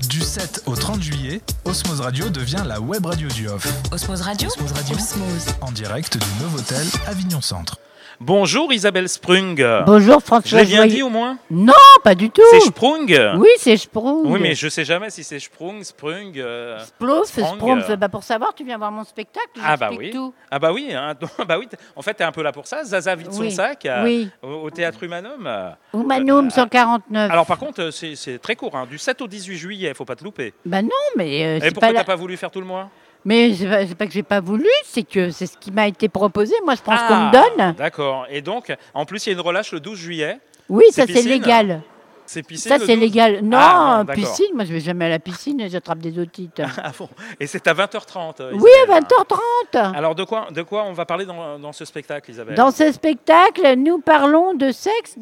Du 7 au 30 juillet, Osmose Radio devient la web radio du Off. Osmose Radio. Osmose Radio. Osmose. En direct du Novotel Avignon Centre. Bonjour Isabelle Sprung. Bonjour François. Je l'ai bien dit au moins? Non, pas du tout. C'est Sprung? Oui, c'est Sprung. Oui, mais je sais jamais si c'est Sprung. Sprung. Sprung. Pour savoir, tu viens voir mon spectacle. Ah bah oui. Tout. Ah bah oui. Hein. Bah oui. En fait, t'es un peu là pour ça. Zaza vide son sac au Théâtre Humanum. Humanum 149. Alors par contre, c'est très court. Hein. Du 7 au 18 juillet, faut pas te louper. Bah non, mais Et pourquoi t'as pas voulu faire tout le mois? Mais c'est pas que j'ai pas voulu, c'est que c'est ce qui m'a été proposé. Moi, je prends ce qu'on me donne. D'accord. Et donc, en plus, il y a une relâche le 12 juillet. Oui, ça c'est légal. C'est piscine. Ça c'est légal. Non, non, piscine. Moi, je vais jamais à la piscine. J'attrape des otites. Ah bon. Et c'est à 20h30. Oui, à 20h30. Alors de quoi on va parler dans ce spectacle, Isabelle? Dans ce spectacle, nous parlons de sexe,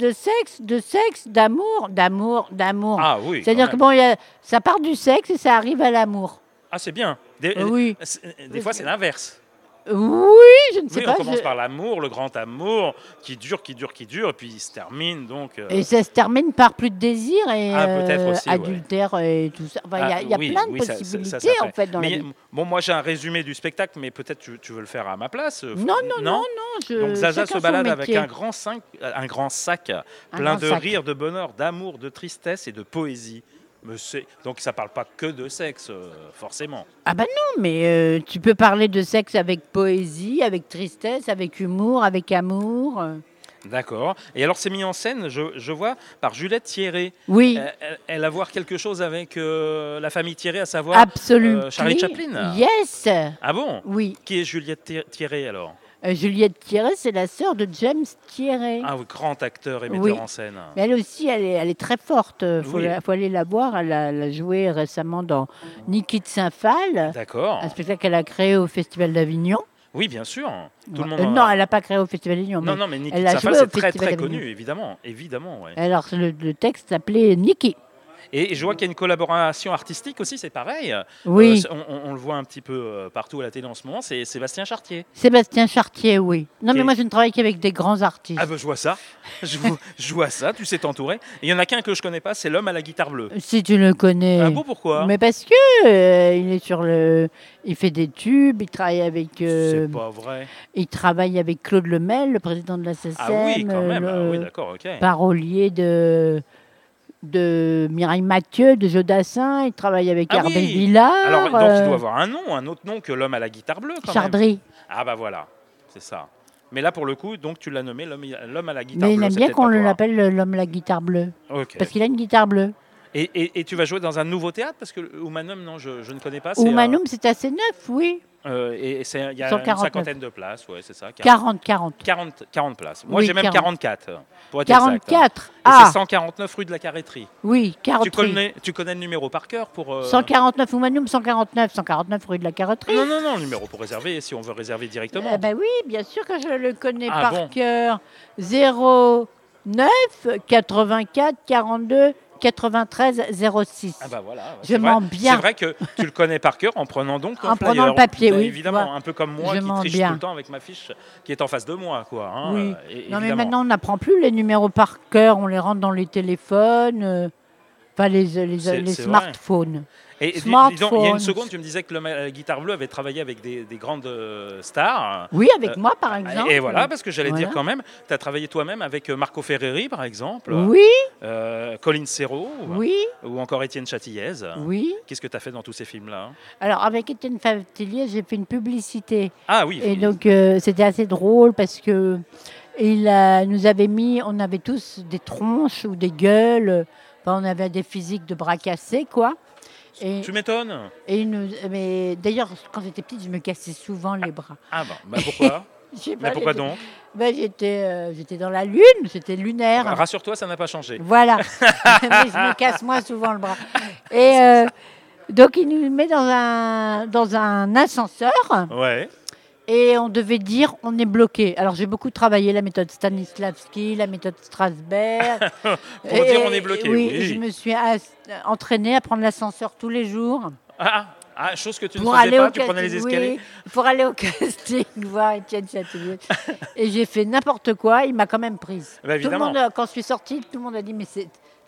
d'amour. Ah oui. C'est-à-dire que bon, ça part du sexe et ça arrive à l'amour. Ah, c'est bien. Oui. Des fois, c'est l'inverse. Oui, je ne sais pas. On commence par l'amour, le grand amour, qui dure, et puis il se termine donc. Et ça se termine par plus de désir et peut-être aussi, adultère et tout ça. Enfin, y a plein de possibilités en fait dans la vie. Bon, moi j'ai un résumé du spectacle, mais peut-être tu veux le faire à ma place. Non. Donc Zaza se balade avec un grand sac plein de rire, de bonheur, d'amour, de tristesse et de poésie. Donc ça parle pas que de sexe, forcément. Ah bah non, mais tu peux parler de sexe avec poésie, avec tristesse, avec humour, avec amour. D'accord. Et alors c'est mis en scène, je vois, par Juliette Thierry. Oui. Elle a à voir quelque chose avec la famille Thierry, à savoir Absolument. Charlie Chaplin. Yes. Ah bon? Oui. Qui est Juliette Thierry alors? Juliette Thierry, c'est la sœur de James Thierry. Ah oui, grand acteur et metteur en scène. Mais elle aussi, elle est très forte. Faut aller la voir. Elle a joué récemment dans Niki de Saint-Phal. D'accord. Un spectacle qu'elle a créé au Festival d'Avignon. Oui, bien sûr. Tout le monde non, elle n'a pas créé au Festival d'Avignon. Non, mais Niki de Saint-Phal, c'est très très connu, évidemment. Ouais. Alors, le texte s'appelait Niki. Et je vois qu'il y a une collaboration artistique aussi, c'est pareil. Oui. On le voit un petit peu partout à la télé en ce moment, c'est Sébastien Chartier. Sébastien Chartier, oui. Non, mais moi, je ne travaille qu'avec des grands artistes. Ah ben, je vois ça. Je vois ça, tu sais t'entourer. Et il y en a qu'un que je connais pas, c'est l'homme à la guitare bleue. Si tu le connais. Ah bon, pourquoi? Mais parce que il est il fait des tubes, il travaille avec... c'est pas vrai. Il travaille avec Claude Lemel, le président de la SSM. Ah oui, quand même. Oui, d'accord, ok. Parolier de Mireille Mathieu, de Jodassin. Il travaille avec Herbé Villard. Alors, donc, il doit avoir un autre nom que l'homme à la guitare bleue, quand Chardry. même. Ah bah voilà, c'est ça. Mais là, pour le coup, donc tu l'as nommé l'homme à la guitare bleue. Mais il aime bien qu'on l'appelle l'homme à la guitare bleue. Okay. Parce qu'il a une guitare bleue. Et tu vas jouer dans un nouveau théâtre? Parce que Humanum, non, je ne connais pas. Humanum, c'est assez neuf, oui. Et il y a une cinquantaine de places, ouais, c'est ça. 40 places. Moi, oui, j'ai même 44, pour être 44 exact. Et c'est 149 rue de la Carretterie. Oui, 43. Tu connais le numéro par cœur pour... 149 Humanum, 149 rue de la Carretterie. Non, le numéro pour réserver, si on veut réserver directement. Ben oui, bien sûr que je le connais par cœur. 09 84 42 93 06. Ah bah voilà. Je mens bien. C'est vrai que tu le connais par cœur en prenant donc ton en flyer. Prenant le papier, oui. Évidemment, un peu comme moi qui triche tout le temps avec ma fiche qui est en face de moi, quoi. Hein, oui. Non mais maintenant on n'apprend plus les numéros par cœur, on les rentre dans les téléphones, les smartphones. Et dis donc, il y a une seconde, tu me disais que la guitare bleue avait travaillé avec des grandes stars. Oui, avec moi, par exemple. Et voilà, parce que j'allais dire quand même, tu as travaillé toi-même avec Marco Ferreri, par exemple. Oui. Colin Serrault. Oui. Ou encore Étienne Châtillez. Oui. Qu'est-ce que tu as fait dans tous ces films-là? Alors, avec Étienne Châtillez, j'ai fait une publicité. Ah oui. Et donc, c'était assez drôle parce que nous avait mis, on avait tous des tronches ou des gueules. Enfin, on avait des physiques de bras cassés, quoi. Et tu m'étonnes. Mais d'ailleurs, quand j'étais petite, je me cassais souvent les bras. Ah bon, pourquoi? Pourquoi donc? J'étais dans la lune, j'étais lunaire. Rassure-toi, ça n'a pas changé. Voilà, mais je me casse moins souvent le bras. Et donc, il nous met dans un ascenseur. Ouais. Et on devait dire on est bloqué. Alors j'ai beaucoup travaillé la méthode Stanislavski, la méthode Strasberg. Pour dire on est bloqué. Oui, je me suis entraînée à prendre l'ascenseur tous les jours. Chose que tu ne faisais pas, tu prenais les escaliers. Oui, pour aller au casting, voir Étienne Châtillez. Et j'ai fait n'importe quoi, il m'a quand même prise. Bah, tout le monde, quand je suis sortie, tout le monde a dit mais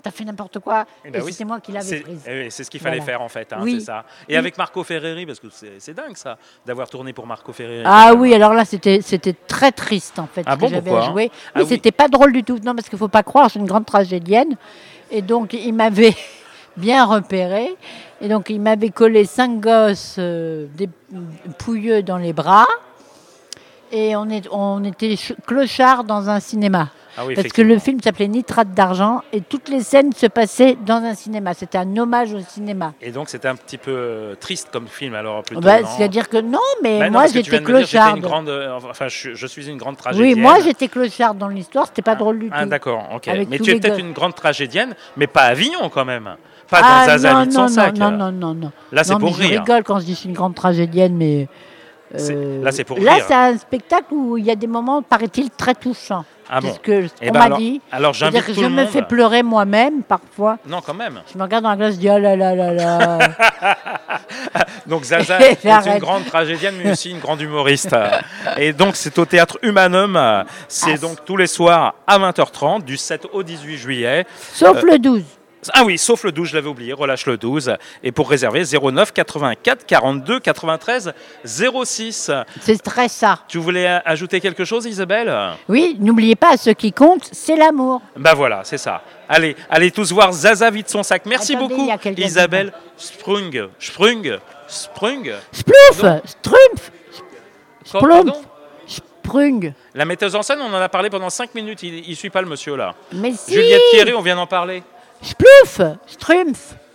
t'as fait n'importe quoi. Et oui, c'était moi qui l'avais prise. C'est ce qu'il fallait faire en fait, oui. C'est ça. Et avec Marco Ferreri, parce que c'est dingue ça, d'avoir tourné pour Marco Ferreri. Ah oui, alors là c'était très triste en fait, ce que j'avais à jouer. Oui, c'était pas drôle du tout. Non, parce qu'il faut pas croire, je suis une grande tragédienne. Et donc il m'avait bien repéré. Et donc il m'avait collé 5 gosses des pouilleux dans les bras. Et on était clochards dans un cinéma. Ah oui, parce que le film s'appelait Nitrate d'argent et toutes les scènes se passaient dans un cinéma. C'était un hommage au cinéma. Et donc c'était un petit peu triste comme film alors plutôt. C'est-à-dire que non, mais moi j'étais clocharde. Je suis une grande tragédienne. Oui, moi j'étais clocharde dans l'histoire, c'était pas drôle du tout. Ah d'accord, ok. Mais tu es peut-être une grande tragédienne, mais pas à Avignon quand même. Pas dans Zaza vide son sac. Non. Là c'est pour rire. Je rigole quand je dis que je suis une grande tragédienne, mais... là c'est pour rire. Là c'est un spectacle où il y a des moments, paraît-il, très touchants. Ah bon. C'est ce qu'on m'a dit. Alors j'invite tout le monde. Je me fais pleurer moi-même parfois. Non, quand même. Je me regarde dans la glace et je dis oh là là là là. Donc Zaza est une grande tragédienne, mais aussi une grande humoriste. Et donc c'est au Théâtre Humanum. C'est donc tous les soirs à 20h30, du 7 au 18 juillet. Sauf le 12. Ah oui, sauf le 12, je l'avais oublié, relâche le 12. Et pour réserver, 09 84 42 93 06. C'est très ça. Tu voulais ajouter quelque chose, Isabelle ? Oui, n'oubliez pas, ce qui compte, c'est l'amour. Ben voilà, c'est ça. Allez tous voir Zaza vide son sac. Merci beaucoup, Isabelle Sprung. Splouf, Sprung. La metteuse en scène, on en a parlé pendant 5 minutes. Il ne suit pas le monsieur là. Mais si. Juliette Thierry, on vient d'en parler. Splouf, Strumpf.